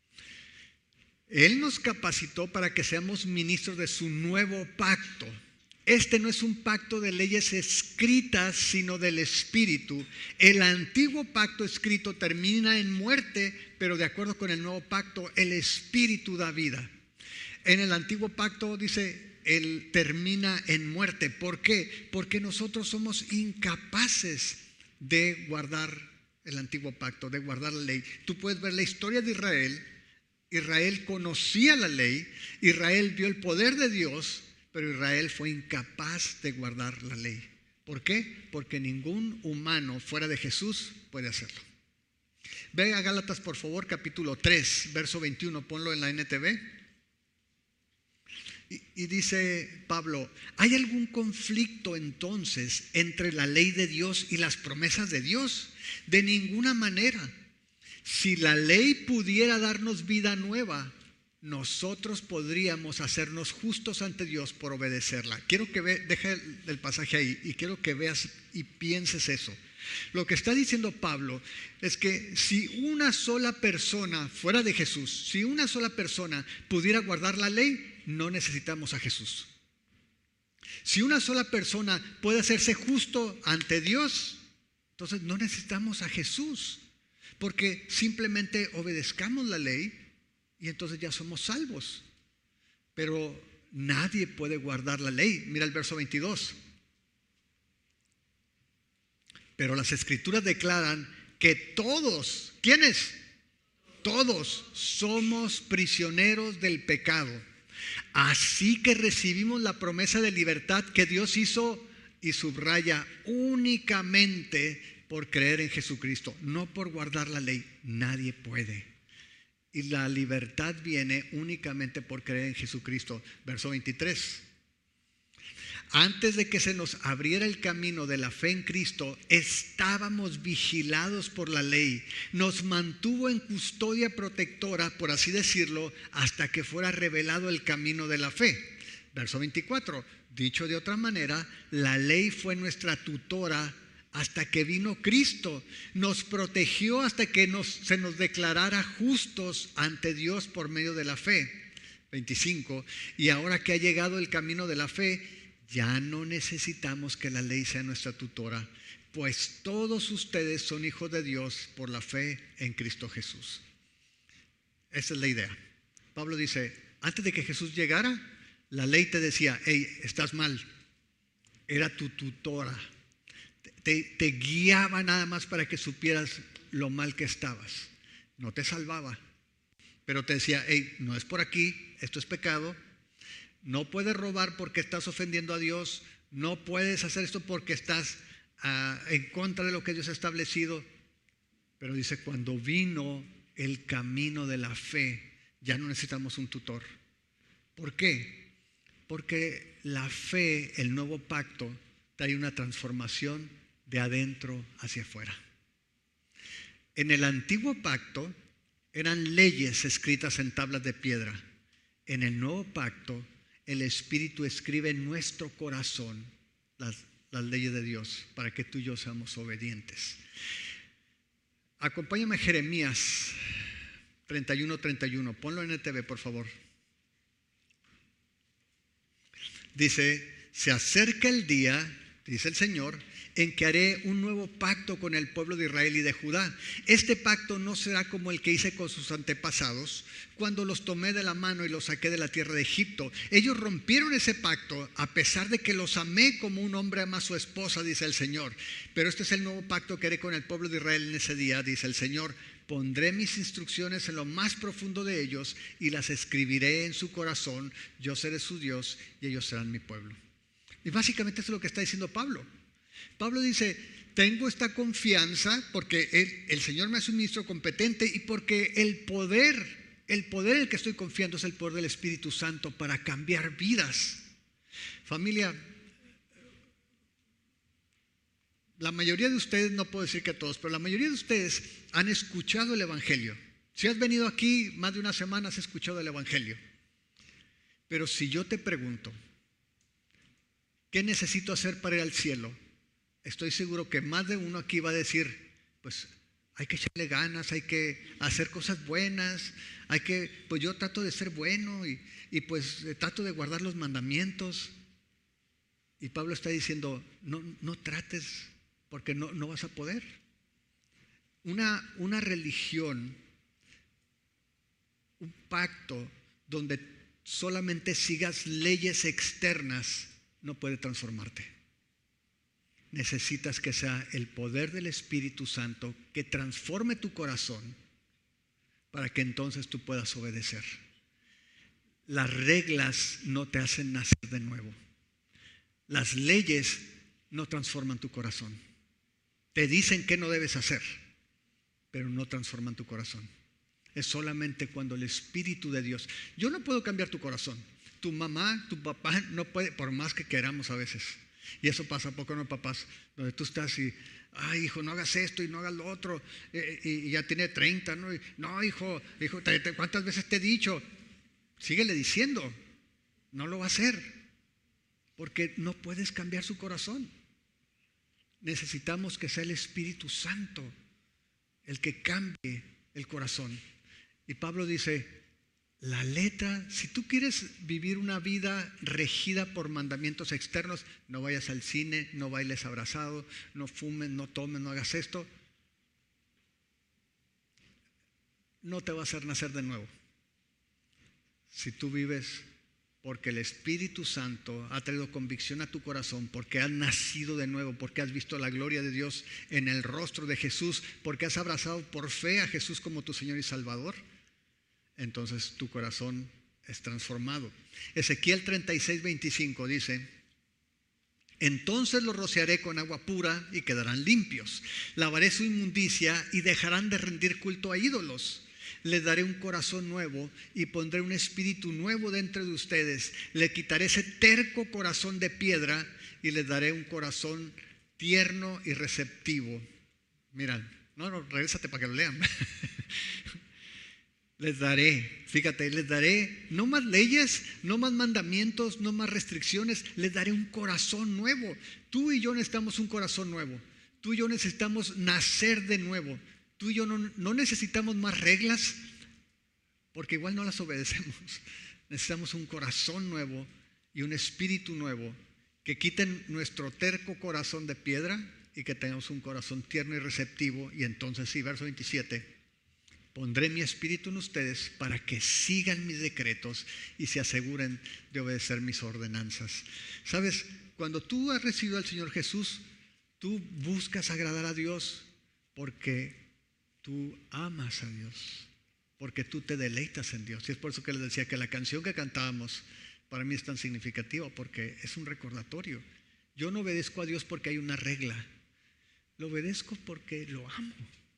Él nos capacitó para que seamos ministros de su nuevo pacto. Este no es un pacto de leyes escritas, sino del Espíritu. El antiguo pacto escrito termina en muerte, pero de acuerdo con el nuevo pacto, el Espíritu da vida. En el antiguo pacto, dice, él termina en muerte. ¿Por qué? Porque nosotros somos incapaces de guardar el antiguo pacto, de guardar la ley. Tú puedes ver la historia de Israel. Israel conocía la ley, Israel vio el poder de Dios, pero Israel fue incapaz de guardar la ley. ¿Por qué? Porque ningún humano fuera de Jesús puede hacerlo. Ve a Gálatas, por favor, capítulo 3, verso 21, ponlo en la NTV. Y dice Pablo, ¿hay algún conflicto entonces entre la ley de Dios y las promesas de Dios? De ninguna manera. Si la ley pudiera darnos vida nueva, nosotros podríamos hacernos justos ante Dios por obedecerla. Quiero que deja el pasaje ahí y quiero que veas y pienses eso. Lo que está diciendo Pablo es que si una sola persona fuera de Jesús, si una sola persona pudiera guardar la ley, no necesitamos a Jesús. Si una sola persona puede hacerse justo ante Dios, entonces no necesitamos a Jesús, porque simplemente obedezcamos la ley y entonces ya somos salvos. Pero nadie puede guardar la ley. Mira el verso 22. Pero las Escrituras declaran que todos, ¿quiénes? Todos somos prisioneros del pecado. Así que recibimos la promesa de libertad que Dios hizo, y subraya, únicamente por creer en Jesucristo, no por guardar la ley. Nadie puede. Y la libertad viene únicamente por creer en Jesucristo. Verso 23. Antes de que se nos abriera el camino de la fe en Cristo, estábamos vigilados por la ley. Nos mantuvo en custodia protectora, por así decirlo, hasta que fuera revelado el camino de la fe. Verso 24. Dicho de otra manera, la ley fue nuestra tutora hasta que vino Cristo. Nos protegió hasta que se nos declarara justos ante Dios por medio de la fe. 25. Y ahora que ha llegado el camino de la fe, ya no necesitamos que la ley sea nuestra tutora, pues todos ustedes son hijos de Dios por la fe en Cristo Jesús. Esa es la idea. Pablo dice, antes de que Jesús llegara, la ley te decía, hey, estás mal. Era tu tutora. Te guiaba nada más para que supieras lo mal que estabas. No te salvaba, pero te decía, hey, no es por aquí, esto es pecado. No puedes robar porque estás ofendiendo a Dios. No puedes hacer esto porque estás en contra de lo que Dios ha establecido. Pero dice, cuando vino el camino de la fe, ya no necesitamos un tutor. ¿Por qué? Porque la fe, el nuevo pacto, trae una transformación de adentro hacia afuera. En el antiguo pacto eran leyes escritas en tablas de piedra. En el nuevo pacto, el Espíritu escribe en nuestro corazón las leyes de Dios para que tú y yo seamos obedientes. Acompáñame a Jeremías 31:31. Ponlo en NTV, por favor. Dice, se acerca el día, dice el Señor, en que haré un nuevo pacto con el pueblo de Israel y de Judá. Este pacto no será como el que hice con sus antepasados, cuando los tomé de la mano y los saqué de la tierra de Egipto. Ellos rompieron ese pacto, a pesar de que los amé como un hombre ama a su esposa, dice el Señor. Pero este es el nuevo pacto que haré con el pueblo de Israel en ese día, dice el Señor. Pondré mis instrucciones en lo más profundo de ellos y las escribiré en su corazón. Yo seré su Dios y ellos serán mi pueblo. Y básicamente eso es lo que está diciendo Pablo. Pablo dice, tengo esta confianza porque el Señor me hace un ministro competente y porque el poder en el que estoy confiando es el poder del Espíritu Santo para cambiar vidas. Familia, la mayoría de ustedes, no puedo decir que todos, pero la mayoría de ustedes han escuchado el Evangelio. Si has venido aquí más de una semana, has escuchado el Evangelio. Pero si yo te pregunto, ¿qué necesito hacer para ir al cielo? Estoy seguro que más de uno aquí va a decir, pues hay que echarle ganas, hay que hacer cosas buenas, pues yo trato de ser bueno y pues trato de guardar los mandamientos. Y Pablo está diciendo, no trates porque no vas a poder. Una religión, un pacto donde solamente sigas leyes externas no puede transformarte. Necesitas que sea el poder del Espíritu Santo que transforme tu corazón para que entonces tú puedas obedecer. Las reglas no te hacen nacer de nuevo. Las leyes no transforman tu corazón. Te dicen qué no debes hacer, pero no transforman tu corazón. Es solamente cuando el Espíritu de Dios. Yo no puedo cambiar tu corazón. Tu mamá, tu papá no puede, por más que queramos a veces. Y eso pasa poco, ¿no, papás? Donde tú estás y, ay, hijo, no hagas esto y no hagas lo otro. Y ya tiene 30, ¿no? Y, no, hijo, ¿cuántas veces te he dicho? Síguele diciendo. No lo va a hacer. Porque no puedes cambiar su corazón. Necesitamos que sea el Espíritu Santo el que cambie el corazón. Y Pablo dice, la letra, si tú quieres vivir una vida regida por mandamientos externos, no vayas al cine, no bailes abrazado, no fumes, no tomes, no hagas esto, no te va a hacer nacer de nuevo. Si tú vives porque el Espíritu Santo ha traído convicción a tu corazón, porque has nacido de nuevo, porque has visto la gloria de Dios en el rostro de Jesús, porque has abrazado por fe a Jesús como tu Señor y Salvador, entonces tu corazón es transformado. Ezequiel 36:25 dice, entonces los rociaré con agua pura y quedarán limpios. Lavaré su inmundicia y dejarán de rendir culto a ídolos. Les daré un corazón nuevo y pondré un espíritu nuevo dentro de ustedes. Le quitaré ese terco corazón de piedra y les daré un corazón tierno y receptivo. Mira, regrésate para que lo lean. Les daré, fíjate, les daré no más leyes, no más mandamientos, no más restricciones, les daré un corazón nuevo. Tú y yo necesitamos un corazón nuevo. Tú y yo necesitamos nacer de nuevo. Tú y yo no necesitamos más reglas, porque igual no las obedecemos. Necesitamos un corazón nuevo y un espíritu nuevo que quiten nuestro terco corazón de piedra y que tengamos un corazón tierno y receptivo. Y entonces sí, verso 27. Pondré mi espíritu en ustedes para que sigan mis decretos y se aseguren de obedecer mis ordenanzas. ¿Sabes? Cuando tú has recibido al Señor Jesús, tú buscas agradar a Dios porque tú amas a Dios, porque tú te deleitas en Dios. Y es por eso que les decía que la canción que cantábamos para mí es tan significativa, porque es un recordatorio. Yo no obedezco a Dios porque hay una regla, lo obedezco porque lo amo.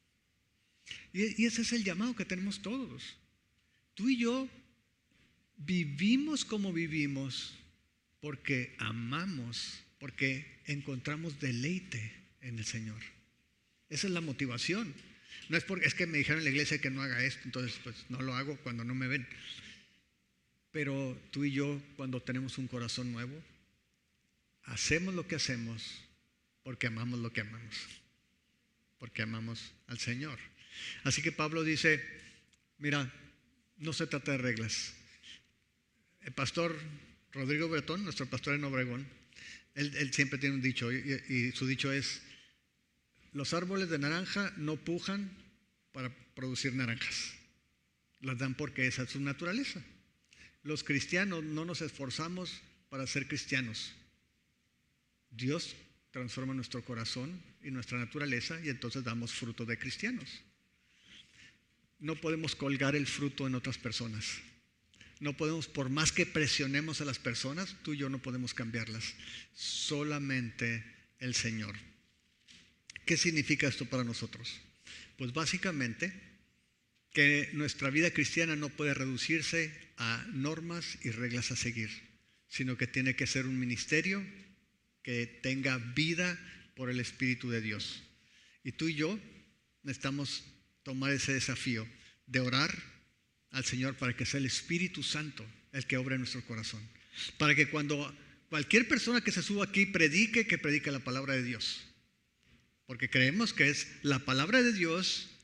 Y ese es el llamado que tenemos todos. Tú y yo vivimos como vivimos porque amamos, porque encontramos deleite en el Señor. Esa es la motivación. No es porque es que me dijeron en la iglesia que no haga esto, entonces pues no lo hago cuando no me ven. Pero tú y yo, cuando tenemos un corazón nuevo, hacemos lo que hacemos porque amamos lo que amamos, porque amamos al Señor. Así que Pablo dice, mira, no se trata de reglas. El pastor Rodrigo Bretón, nuestro pastor en Obregón, él siempre tiene un dicho, y su dicho es, los árboles de naranja no pujan para producir naranjas, las dan porque esa es su naturaleza. Los cristianos no nos esforzamos para ser cristianos. Dios transforma nuestro corazón y nuestra naturaleza y entonces damos fruto de cristianos. No podemos colgar el fruto en otras personas. No podemos, por más que presionemos a las personas, tú y yo no podemos cambiarlas. Solamente el Señor. ¿Qué significa esto para nosotros? Pues básicamente que nuestra vida cristiana no puede reducirse a normas y reglas a seguir, sino que tiene que ser un ministerio que tenga vida por el Espíritu de Dios. Y tú y yo necesitamos tomar ese desafío de orar al Señor para que sea el Espíritu Santo el que obre en nuestro corazón. Para que cuando cualquier persona que se suba aquí predique, que predique la palabra de Dios. Porque creemos que es la palabra de Dios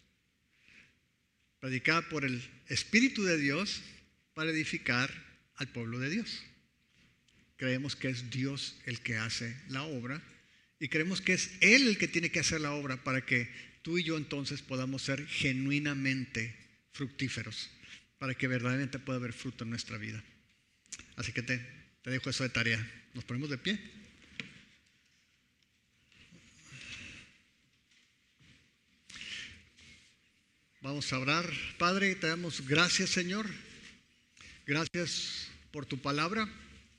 predicada por el Espíritu de Dios para edificar al pueblo de Dios. Creemos que es Dios el que hace la obra y creemos que es Él el que tiene que hacer la obra para que tú y yo entonces podamos ser genuinamente fructíferos, para que verdaderamente pueda haber fruto en nuestra vida. Así que te dejo eso de tarea. ¿Nos ponemos de pie? Vamos a orar. Padre, te damos gracias, Señor. Gracias por tu palabra,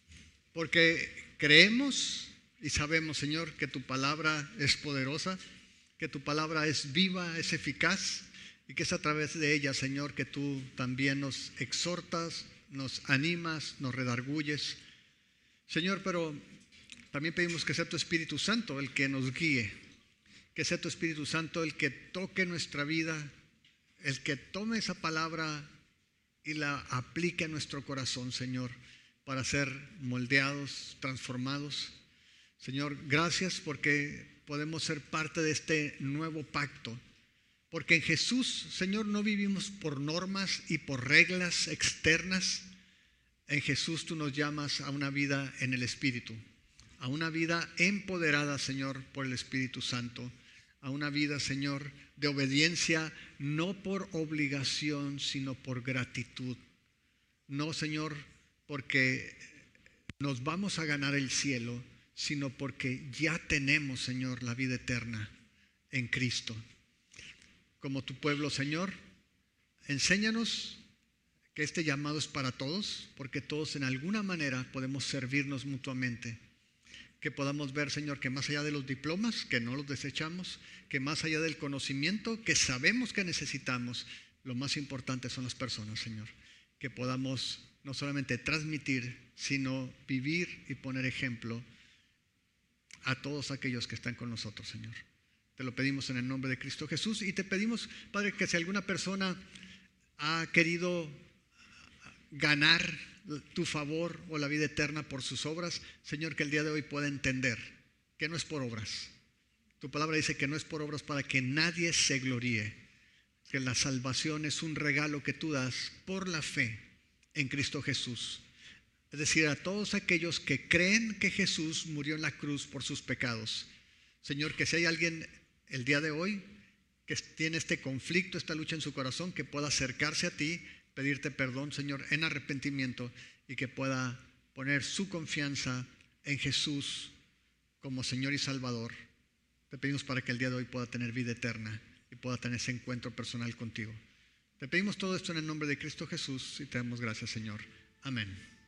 porque creemos y sabemos, Señor, que tu palabra es poderosa, que tu palabra es viva, es eficaz, y que es a través de ella, Señor, que tú también nos exhortas, nos animas, nos redarguyes. Señor, pero también pedimos que sea tu Espíritu Santo el que nos guíe, que sea tu Espíritu Santo el que toque nuestra vida, el que tome esa palabra y la aplique a nuestro corazón, Señor, para ser moldeados, transformados. Señor, gracias porque podemos ser parte de este nuevo pacto. Porque en Jesús, Señor, no vivimos por normas y por reglas externas. En Jesús tú nos llamas a una vida en el Espíritu, a una vida empoderada, Señor, por el Espíritu Santo, a una vida, Señor, de obediencia, no por obligación, sino por gratitud. No, Señor, porque nos vamos a ganar el cielo, sino porque ya tenemos, Señor, la vida eterna en Cristo. Como tu pueblo, Señor, enséñanos que este llamado es para todos, porque todos en alguna manera podemos servirnos mutuamente. Que podamos ver, Señor, que más allá de los diplomas, que no los desechamos, que más allá del conocimiento, que sabemos que necesitamos, lo más importante son las personas, Señor. Que podamos no solamente transmitir, sino vivir y poner ejemplo a todos aquellos que están con nosotros, Señor. Te lo pedimos en el nombre de Cristo Jesús y te pedimos, Padre, que si alguna persona ha querido ganar tu favor o la vida eterna por sus obras, Señor, que el día de hoy pueda entender que no es por obras. Tu palabra dice que no es por obras para que nadie se gloríe, que la salvación es un regalo que tú das por la fe en Cristo Jesús. Es decir, a todos aquellos que creen que Jesús murió en la cruz por sus pecados. Señor, que si hay alguien el día de hoy que tiene este conflicto, esta lucha en su corazón, que pueda acercarse a ti, pedirte perdón, Señor, en arrepentimiento, y que pueda poner su confianza en Jesús como Señor y Salvador. Te pedimos para que el día de hoy pueda tener vida eterna y pueda tener ese encuentro personal contigo. Te pedimos todo esto en el nombre de Cristo Jesús y te damos gracias, Señor. Amén.